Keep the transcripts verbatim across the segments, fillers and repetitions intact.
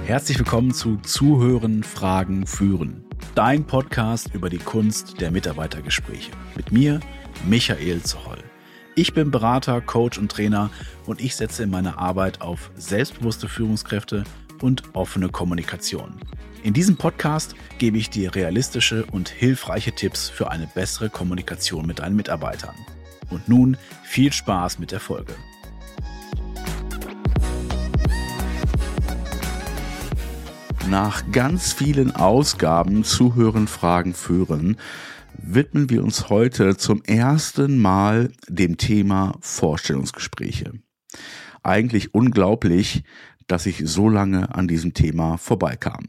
Herzlich willkommen zu Zuhören, Fragen, Führen. Dein Podcast über die Kunst der Mitarbeitergespräche. Mit mir, Michael Zoll. Ich bin Berater, Coach und Trainer und ich setze in meiner Arbeit auf selbstbewusste Führungskräfte und offene Kommunikation. In diesem Podcast gebe ich dir realistische und hilfreiche Tipps für eine bessere Kommunikation mit deinen Mitarbeitern. Und nun viel Spaß mit der Folge. Nach ganz vielen Ausgaben Zuhören, Fragen, Führen widmen wir uns heute zum ersten Mal dem Thema Vorstellungsgespräche. Eigentlich unglaublich, dass ich so lange an diesem Thema vorbeikam.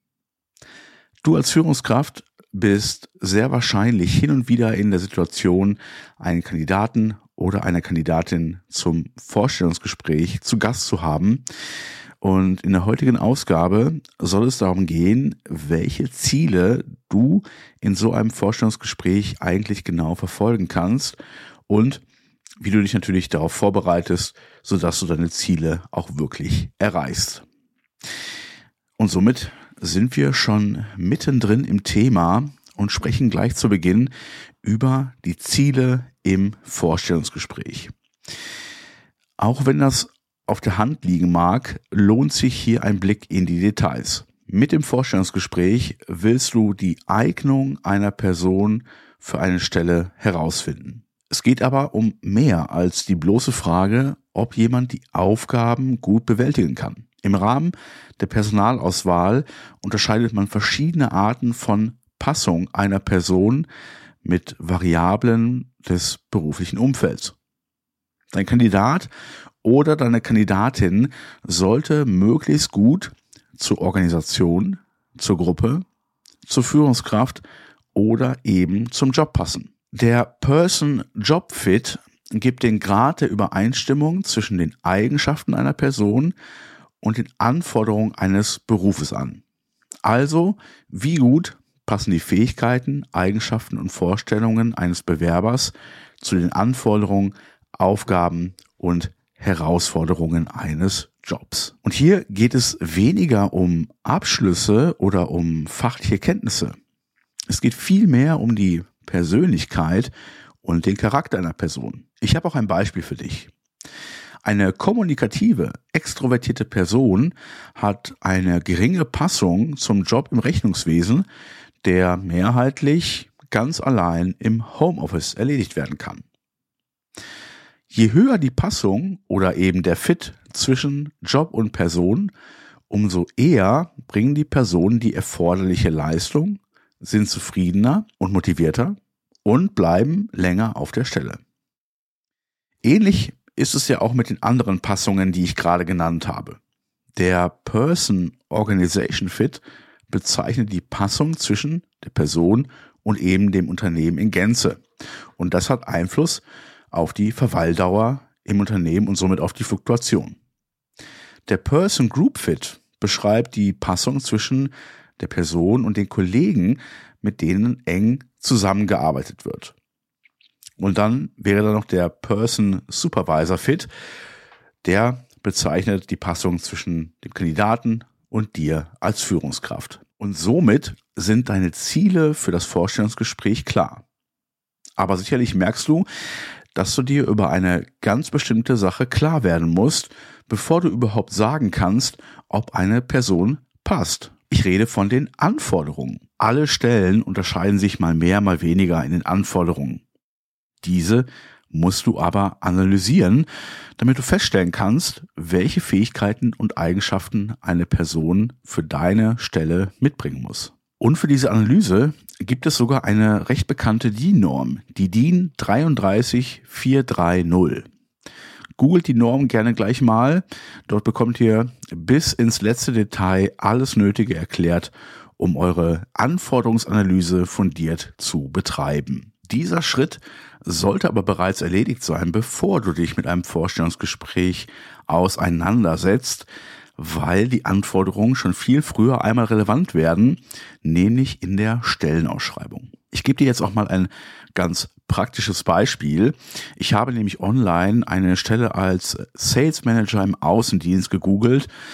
Du als Führungskraft bist sehr wahrscheinlich hin und wieder in der Situation, einen Kandidaten oder eine Kandidatin zum Vorstellungsgespräch zu Gast zu haben. Und in der heutigen Ausgabe soll es darum gehen, welche Ziele du in so einem Vorstellungsgespräch eigentlich genau verfolgen kannst und wie du dich natürlich darauf vorbereitest, sodass du deine Ziele auch wirklich erreichst. Und somit sind wir schon mittendrin im Thema und sprechen gleich zu Beginn über die Ziele im Vorstellungsgespräch. Auch wenn das auf der Hand liegen mag, lohnt sich hier ein Blick in die Details. Mit dem Vorstellungsgespräch willst du die Eignung einer Person für eine Stelle herausfinden. Es geht aber um mehr als die bloße Frage, ob jemand die Aufgaben gut bewältigen kann. Im Rahmen der Personalauswahl unterscheidet man verschiedene Arten von Passung einer Person mit Variablen des beruflichen Umfelds. Dein Kandidat oder deine Kandidatin sollte möglichst gut zur Organisation, zur Gruppe, zur Führungskraft oder eben zum Job passen. Der Person-Job-Fit gibt den Grad der Übereinstimmung zwischen den Eigenschaften einer Person und den Anforderungen eines Berufes an. Also, wie gut passen die Fähigkeiten, Eigenschaften und Vorstellungen eines Bewerbers zu den Anforderungen, Aufgaben und Herausforderungen eines Jobs. Und hier geht es weniger um Abschlüsse oder um fachliche Kenntnisse. Es geht vielmehr um die Persönlichkeit und den Charakter einer Person. Ich habe auch ein Beispiel für dich. Eine kommunikative, extrovertierte Person hat eine geringe Passung zum Job im Rechnungswesen, der mehrheitlich ganz allein im Homeoffice erledigt werden kann. Je höher die Passung oder eben der Fit zwischen Job und Person, umso eher bringen die Personen die erforderliche Leistung, sind zufriedener und motivierter und bleiben länger auf der Stelle. Ähnlich ist es ja auch mit den anderen Passungen, die ich gerade genannt habe. Der Person-Organization Fit bezeichnet die Passung zwischen der Person und eben dem Unternehmen in Gänze. Und das hat Einfluss auf die Verweildauer im Unternehmen und somit auf die Fluktuation. Der Person Group Fit beschreibt die Passung zwischen der Person und den Kollegen, mit denen eng zusammengearbeitet wird. Und dann wäre da noch der Person Supervisor Fit, der bezeichnet die Passung zwischen dem Kandidaten und dir als Führungskraft. Und somit sind deine Ziele für das Vorstellungsgespräch klar. Aber sicherlich merkst du, dass du dir über eine ganz bestimmte Sache klar werden musst, bevor du überhaupt sagen kannst, ob eine Person passt. Ich rede von den Anforderungen. Alle Stellen unterscheiden sich mal mehr, mal weniger in den Anforderungen. Diese musst du aber analysieren, damit du feststellen kannst, welche Fähigkeiten und Eigenschaften eine Person für deine Stelle mitbringen muss. Und für diese Analyse gibt es sogar eine recht bekannte D I N-Norm, die D I N drei drei vier drei null. Googelt die Norm gerne gleich mal. Dort bekommt ihr bis ins letzte Detail alles Nötige erklärt, um eure Anforderungsanalyse fundiert zu betreiben. Dieser Schritt sollte aber bereits erledigt sein, bevor du dich mit einem Vorstellungsgespräch auseinandersetzt, weil die Anforderungen schon viel früher einmal relevant werden, nämlich in der Stellenausschreibung. Ich gebe dir jetzt auch mal ein ganz praktisches Beispiel. Ich habe nämlich online eine Stelle als Sales Manager im Außendienst gegoogelt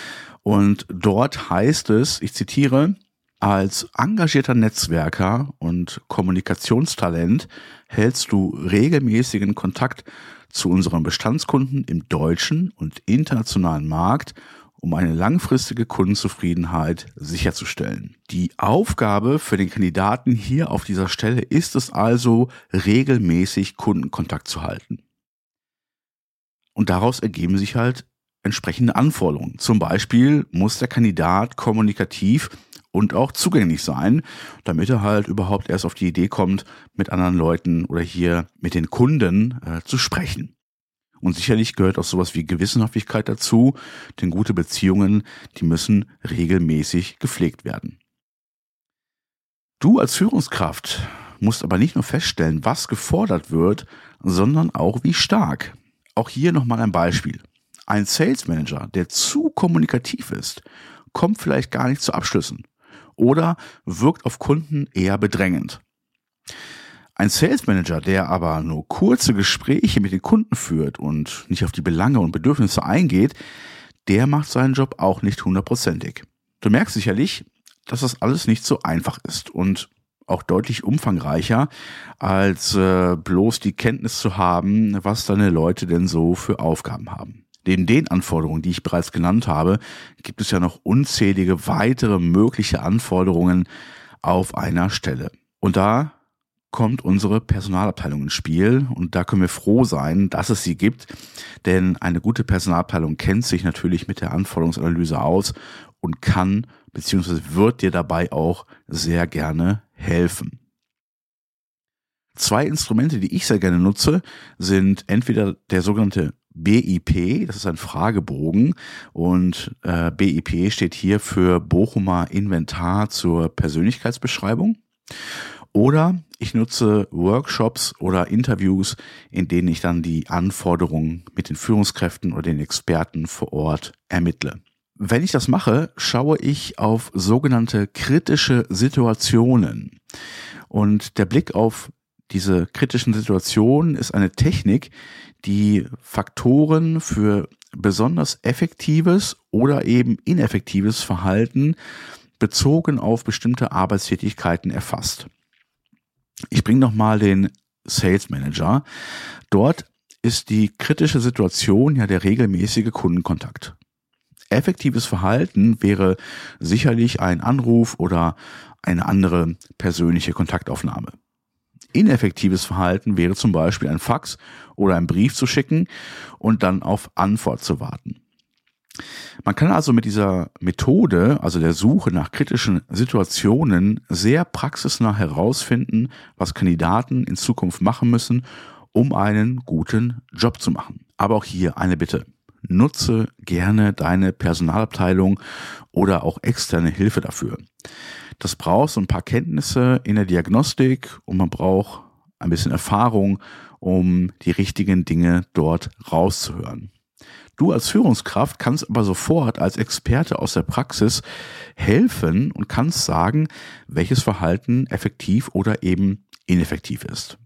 Und dort heißt es, ich zitiere, als engagierter Netzwerker und Kommunikationstalent hältst du regelmäßigen Kontakt zu unseren Bestandskunden im deutschen und internationalen Markt, um eine langfristige Kundenzufriedenheit sicherzustellen. Die Aufgabe für den Kandidaten hier auf dieser Stelle ist es also, regelmäßig Kundenkontakt zu halten. Und daraus ergeben sich halt entsprechende Anforderungen. Zum Beispiel muss der Kandidat kommunikativ und auch zugänglich sein, damit er halt überhaupt erst auf die Idee kommt, mit anderen Leuten oder hier mit den Kunden äh, zu sprechen. Und sicherlich gehört auch sowas wie Gewissenhaftigkeit dazu, denn gute Beziehungen, die müssen regelmäßig gepflegt werden. Du als Führungskraft musst aber nicht nur feststellen, was gefordert wird, sondern auch wie stark. Auch hier nochmal ein Beispiel. Ein Sales Manager, der zu kommunikativ ist, kommt vielleicht gar nicht zu Abschlüssen oder wirkt auf Kunden eher bedrängend. Ein Sales Manager, der aber nur kurze Gespräche mit den Kunden führt und nicht auf die Belange und Bedürfnisse eingeht, der macht seinen Job auch nicht hundertprozentig. Du merkst sicherlich, dass das alles nicht so einfach ist und auch deutlich umfangreicher, als äh, bloß die Kenntnis zu haben, was deine Leute denn so für Aufgaben haben. Neben den Anforderungen, die ich bereits genannt habe, gibt es ja noch unzählige weitere mögliche Anforderungen auf einer Stelle. Und da kommt unsere Personalabteilung ins Spiel und da können wir froh sein, dass es sie gibt, denn eine gute Personalabteilung kennt sich natürlich mit der Anforderungsanalyse aus und kann bzw. wird dir dabei auch sehr gerne helfen. Zwei Instrumente, die ich sehr gerne nutze, sind entweder der sogenannte B I P, das ist ein Fragebogen und äh, B I P steht hier für Bochumer Inventar zur Persönlichkeitsbeschreibung. Oder ich nutze Workshops oder Interviews, in denen ich dann die Anforderungen mit den Führungskräften oder den Experten vor Ort ermittle. Wenn ich das mache, schaue ich auf sogenannte kritische Situationen. Und der Blick auf diese kritischen Situationen ist eine Technik, die Faktoren für besonders effektives oder eben ineffektives Verhalten bezogen auf bestimmte Arbeitstätigkeiten erfasst. Ich bringe nochmal den Sales Manager. Dort ist die kritische Situation ja der regelmäßige Kundenkontakt. Effektives Verhalten wäre sicherlich ein Anruf oder eine andere persönliche Kontaktaufnahme. Ineffektives Verhalten wäre zum Beispiel ein Fax oder einen Brief zu schicken und dann auf Antwort zu warten. Man kann also mit dieser Methode, also der Suche nach kritischen Situationen, sehr praxisnah herausfinden, was Kandidaten in Zukunft machen müssen, um einen guten Job zu machen. Aber auch hier eine Bitte. Nutze gerne deine Personalabteilung oder auch externe Hilfe dafür. Das braucht so ein paar Kenntnisse in der Diagnostik und man braucht ein bisschen Erfahrung, um die richtigen Dinge dort rauszuhören. Du als Führungskraft kannst aber sofort als Experte aus der Praxis helfen und kannst sagen, welches Verhalten effektiv oder eben ineffektiv ist.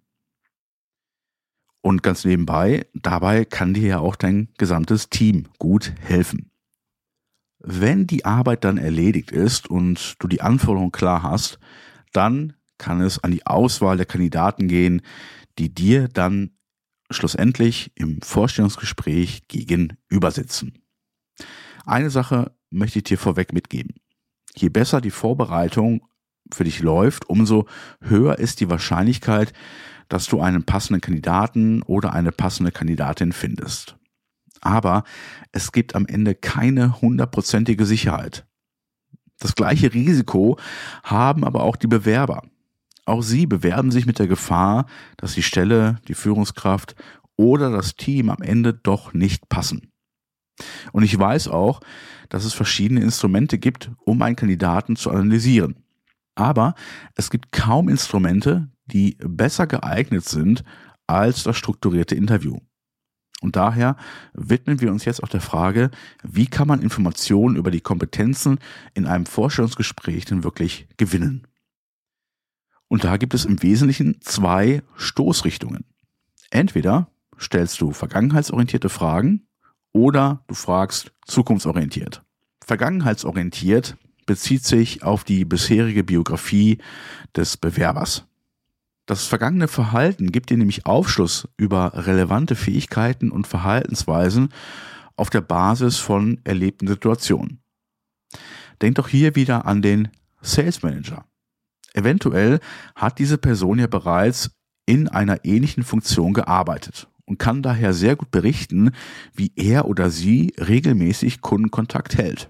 Und ganz nebenbei, dabei kann dir ja auch dein gesamtes Team gut helfen. Wenn die Arbeit dann erledigt ist und du die Anforderungen klar hast, dann kann es an die Auswahl der Kandidaten gehen, die dir dann schlussendlich im Vorstellungsgespräch gegenüber sitzen. Eine Sache möchte ich dir vorweg mitgeben. Je besser die Vorbereitung für dich läuft, umso höher ist die Wahrscheinlichkeit, dass du einen passenden Kandidaten oder eine passende Kandidatin findest. Aber es gibt am Ende keine hundertprozentige Sicherheit. Das gleiche Risiko haben aber auch die Bewerber. Auch sie bewerben sich mit der Gefahr, dass die Stelle, die Führungskraft oder das Team am Ende doch nicht passen. Und ich weiß auch, dass es verschiedene Instrumente gibt, um einen Kandidaten zu analysieren. Aber es gibt kaum Instrumente, die besser geeignet sind als das strukturierte Interview. Und daher widmen wir uns jetzt auch der Frage, wie kann man Informationen über die Kompetenzen in einem Vorstellungsgespräch denn wirklich gewinnen? Und da gibt es im Wesentlichen zwei Stoßrichtungen. Entweder stellst du vergangenheitsorientierte Fragen oder du fragst zukunftsorientiert. Vergangenheitsorientiert bezieht sich auf die bisherige Biografie des Bewerbers. Das vergangene Verhalten gibt dir nämlich Aufschluss über relevante Fähigkeiten und Verhaltensweisen auf der Basis von erlebten Situationen. Denk doch hier wieder an den Sales Manager. Eventuell hat diese Person ja bereits in einer ähnlichen Funktion gearbeitet und kann daher sehr gut berichten, wie er oder sie regelmäßig Kundenkontakt hält.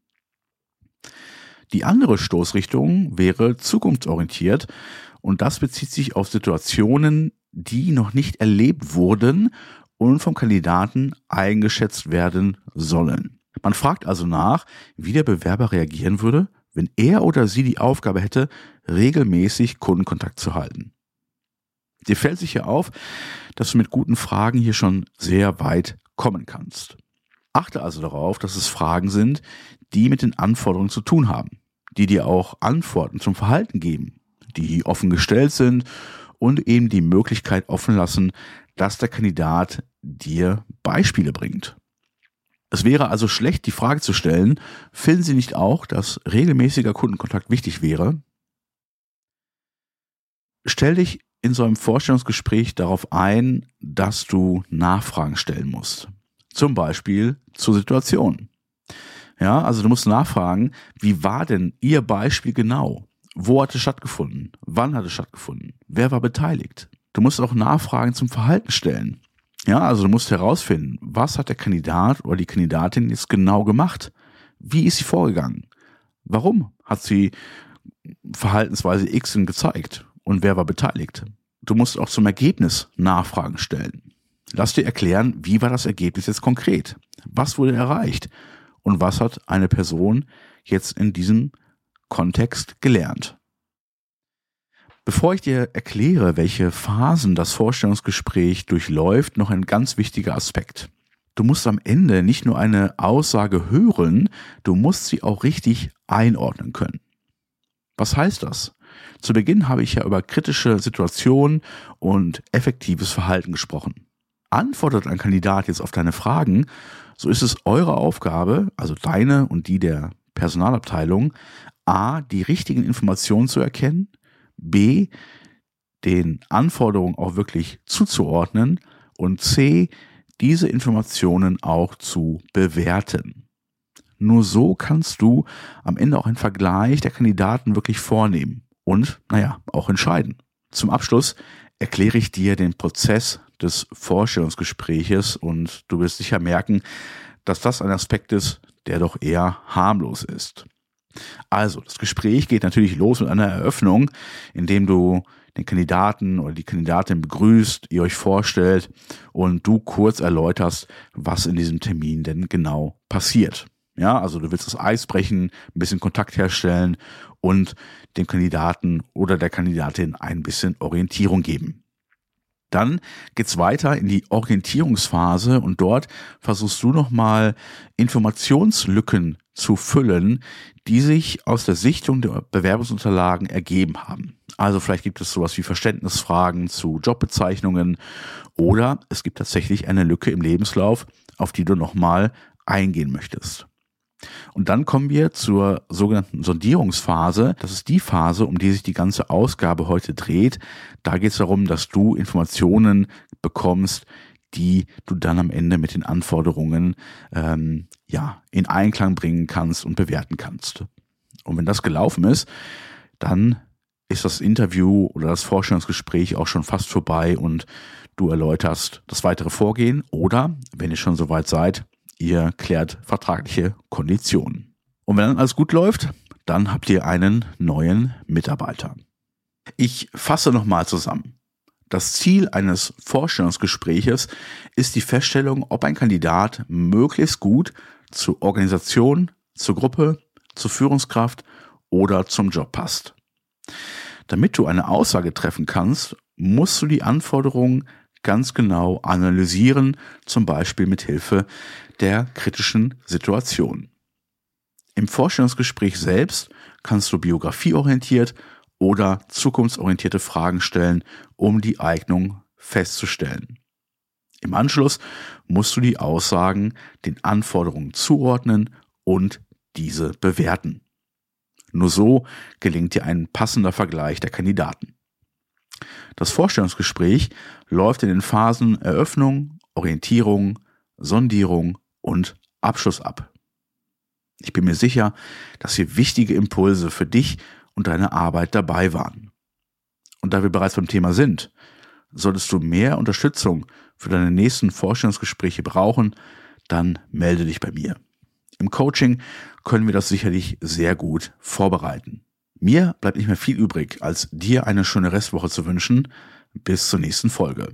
Die andere Stoßrichtung wäre zukunftsorientiert und das bezieht sich auf Situationen, die noch nicht erlebt wurden und vom Kandidaten eingeschätzt werden sollen. Man fragt also nach, wie der Bewerber reagieren würde, wenn er oder sie die Aufgabe hätte, regelmäßig Kundenkontakt zu halten. Dir fällt sicher auf, dass du mit guten Fragen hier schon sehr weit kommen kannst. Achte also darauf, dass es Fragen sind, die mit den Anforderungen zu tun haben, die dir auch Antworten zum Verhalten geben, die offen gestellt sind und eben die Möglichkeit offen lassen, dass der Kandidat dir Beispiele bringt. Es wäre also schlecht, die Frage zu stellen, finden Sie nicht auch, dass regelmäßiger Kundenkontakt wichtig wäre? Stell dich in so einem Vorstellungsgespräch darauf ein, dass du Nachfragen stellen musst. Zum Beispiel zur Situation. Ja, also du musst nachfragen, wie war denn Ihr Beispiel genau? Wo hat es stattgefunden? Wann hat es stattgefunden? Wer war beteiligt? Du musst auch Nachfragen zum Verhalten stellen. Ja, also du musst herausfinden, was hat der Kandidat oder die Kandidatin jetzt genau gemacht? Wie ist sie vorgegangen? Warum hat sie Verhaltensweise X gezeigt? Und wer war beteiligt? Du musst auch zum Ergebnis Nachfragen stellen. Lass dir erklären, wie war das Ergebnis jetzt konkret? Was wurde erreicht? Und was hat eine Person jetzt in diesem Kontext gelernt? Bevor ich dir erkläre, welche Phasen das Vorstellungsgespräch durchläuft, noch ein ganz wichtiger Aspekt. Du musst am Ende nicht nur eine Aussage hören, du musst sie auch richtig einordnen können. Was heißt das? Zu Beginn habe ich ja über kritische Situationen und effektives Verhalten gesprochen. Antwortet ein Kandidat jetzt auf deine Fragen, so ist es eure Aufgabe, also deine und die der Personalabteilung, a, die richtigen Informationen zu erkennen, b, den Anforderungen auch wirklich zuzuordnen und c, diese Informationen auch zu bewerten. Nur so kannst du am Ende auch einen Vergleich der Kandidaten wirklich vornehmen und, naja, auch entscheiden. Zum Abschluss erkläre ich dir den Prozess des Vorstellungsgespräches und du wirst sicher merken, dass das ein Aspekt ist, der doch eher harmlos ist. Also, das Gespräch geht natürlich los mit einer Eröffnung, indem du den Kandidaten oder die Kandidatin begrüßt, ihr euch vorstellt und du kurz erläuterst, was in diesem Termin denn genau passiert. Ja, also du willst das Eis brechen, ein bisschen Kontakt herstellen und dem Kandidaten oder der Kandidatin ein bisschen Orientierung geben. Dann geht's weiter in die Orientierungsphase und dort versuchst du nochmal Informationslücken zu füllen, die sich aus der Sichtung der Bewerbungsunterlagen ergeben haben. Also vielleicht gibt es sowas wie Verständnisfragen zu Jobbezeichnungen oder es gibt tatsächlich eine Lücke im Lebenslauf, auf die du nochmal eingehen möchtest. Und dann kommen wir zur sogenannten Sondierungsphase. Das ist die Phase, um die sich die ganze Ausgabe heute dreht. Da geht es darum, dass du Informationen bekommst, die du dann am Ende mit den Anforderungen ähm, ja in Einklang bringen kannst und bewerten kannst. Und wenn das gelaufen ist, dann ist das Interview oder das Vorstellungsgespräch auch schon fast vorbei und du erläuterst das weitere Vorgehen oder, wenn ihr schon soweit seid, ihr klärt vertragliche Konditionen. Und wenn dann alles gut läuft, dann habt ihr einen neuen Mitarbeiter. Ich fasse nochmal zusammen. Das Ziel eines Vorstellungsgespräches ist die Feststellung, ob ein Kandidat möglichst gut zur Organisation, zur Gruppe, zur Führungskraft oder zum Job passt. Damit du eine Aussage treffen kannst, musst du die Anforderungen ganz genau analysieren, zum Beispiel mit Hilfe der kritischen Situation. Im Vorstellungsgespräch selbst kannst du biografieorientiert oder zukunftsorientierte Fragen stellen, um die Eignung festzustellen. Im Anschluss musst du die Aussagen den Anforderungen zuordnen und diese bewerten. Nur so gelingt dir ein passender Vergleich der Kandidaten. Das Vorstellungsgespräch läuft in den Phasen Eröffnung, Orientierung, Sondierung und Abschluss ab. Ich bin mir sicher, dass hier wichtige Impulse für dich und deine Arbeit dabei waren. Und da wir bereits beim Thema sind, solltest du mehr Unterstützung für deine nächsten Vorstellungsgespräche brauchen, dann melde dich bei mir. Im Coaching können wir das sicherlich sehr gut vorbereiten. Mir bleibt nicht mehr viel übrig, als dir eine schöne Restwoche zu wünschen. Bis zur nächsten Folge.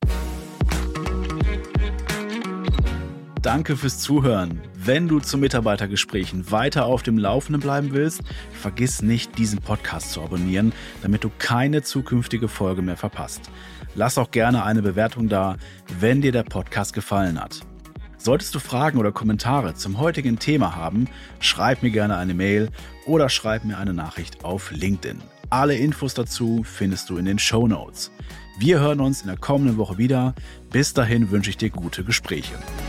Danke fürs Zuhören. Wenn du zu Mitarbeitergesprächen weiter auf dem Laufenden bleiben willst, vergiss nicht, diesen Podcast zu abonnieren, damit du keine zukünftige Folge mehr verpasst. Lass auch gerne eine Bewertung da, wenn dir der Podcast gefallen hat. Solltest du Fragen oder Kommentare zum heutigen Thema haben, schreib mir gerne eine Mail oder schreib mir eine Nachricht auf LinkedIn. Alle Infos dazu findest du in den Shownotes. Wir hören uns in der kommenden Woche wieder. Bis dahin wünsche ich dir gute Gespräche.